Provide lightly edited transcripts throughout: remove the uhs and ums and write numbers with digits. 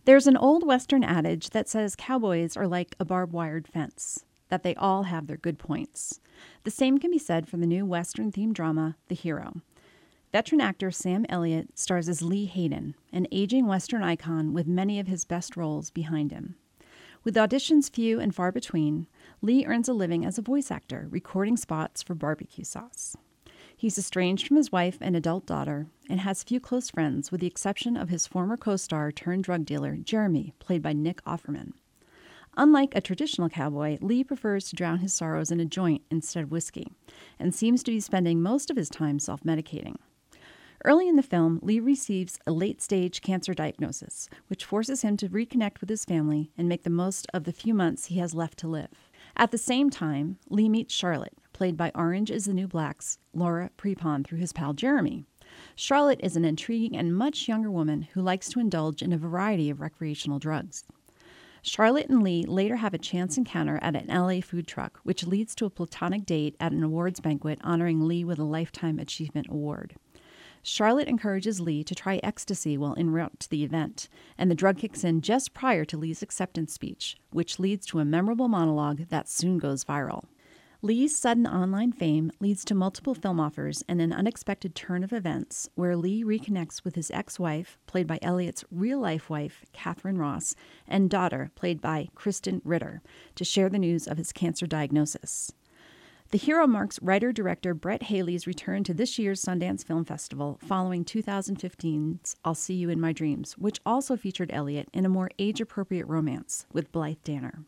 There's an old Western adage that says cowboys are like a barbed-wired fence, that they all have their good points. The same can be said for the new Western-themed drama, The Hero. Veteran actor Sam Elliott stars as Lee Hayden, an aging Western icon with many of his best roles behind him. With auditions few and far between, Lee earns a living as a voice actor, recording spots for barbecue sauce. He's estranged from his wife and adult daughter and has few close friends with the exception of his former co-star turned drug dealer, Jeremy, played by Nick Offerman. Unlike a traditional cowboy, Lee prefers to drown his sorrows in a joint instead of whiskey, and seems to be spending most of his time self-medicating. Early in the film, Lee receives a late-stage cancer diagnosis, which forces him to reconnect with his family and make the most of the few months he has left to live. At the same time, Lee meets Charlotte, played by Orange is the New Black's Laura Prepon through his pal Jeremy. Charlotte is an intriguing and much younger woman who likes to indulge in a variety of recreational drugs. Charlotte and Lee later have a chance encounter at an LA food truck, which leads to a platonic date at an awards banquet honoring Lee with a Lifetime Achievement Award. Charlotte encourages Lee to try ecstasy while en route to the event, and the drug kicks in just prior to Lee's acceptance speech, which leads to a memorable monologue that soon goes viral. Lee's sudden online fame leads to multiple film offers and an unexpected turn of events where Lee reconnects with his ex-wife, played by Elliott's real-life wife, Catherine Ross, and daughter, played by Kristen Ritter, to share the news of his cancer diagnosis. The Hero marks writer-director Brett Haley's return to this year's Sundance Film Festival following 2015's I'll See You in My Dreams, which also featured Elliott in a more age-appropriate romance with Blythe Danner.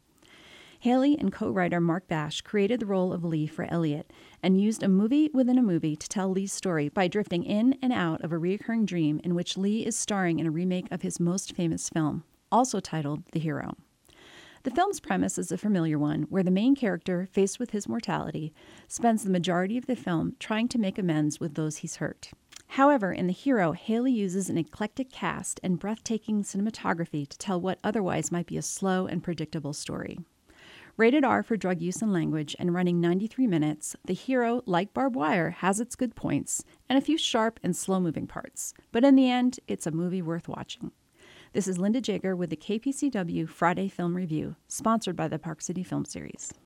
Haley and co-writer Mark Bash created the role of Lee for Elliott and used a movie within a movie to tell Lee's story by drifting in and out of a recurring dream in which Lee is starring in a remake of his most famous film, also titled The Hero. The film's premise is a familiar one, where the main character, faced with his mortality, spends the majority of the film trying to make amends with those he's hurt. However, in The Hero, Haley uses an eclectic cast and breathtaking cinematography to tell what otherwise might be a slow and predictable story. Rated R for drug use and language and running 93 minutes, The Hero, like Barbed Wire, has its good points and a few sharp and slow-moving parts. But in the end, it's a movie worth watching. This is Linda Jager with the KPCW Friday Film Review, sponsored by the Park City Film Series.